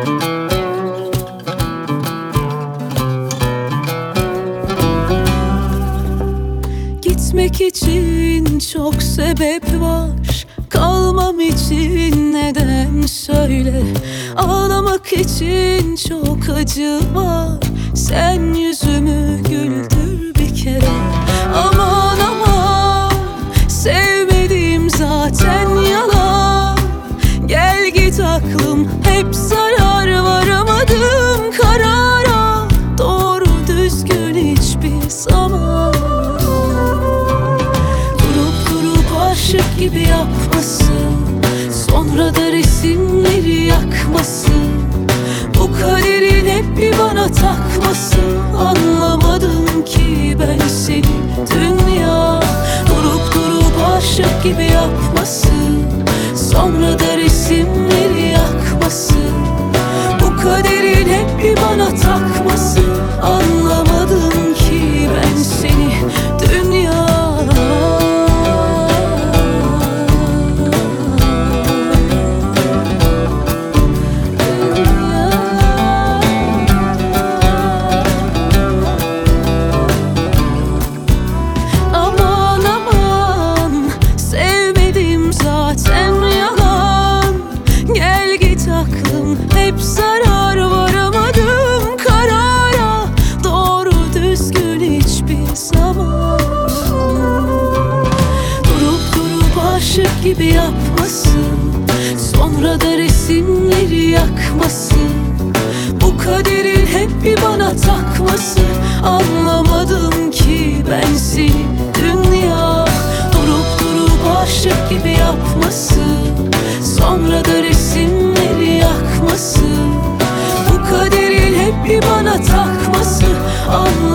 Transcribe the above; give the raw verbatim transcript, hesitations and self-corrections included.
Gitmek için çok sebep var, kalmam için neden söyle. Ağlamak için çok acı var, sen yüzümü güldür bir kere. Aman aman, sevmediğim zaten yalan. Gel git aklım hep zarar, varamadım karara. Doğru düzgün hiçbir zaman. Durup durup aşık gibi yapmasın, sonra da resimleri yakmasın. Bu kaderin hep bir bana takmasın. Anlamadım ki ben seni dünya. Durup durup aşık gibi yapmasın, sonra da resimleri yakmasın. Bu kaderin hep bir bana takmasın. Anlamadım ki ben seni dünya. Hep zarar, varamadım karara. Doğru düzgün hiçbir zaman. Durup durup aşık gibi yapmasın, sonra da resimleri yakmasın. Bu kaderin hep bir bana takmasın. Anlamadım ki ben seni dünya. Durup durup aşık gibi yapmasın, sonra da resimleri yakmasın. Bu kaderin hep bir bana takması. Anlamadım.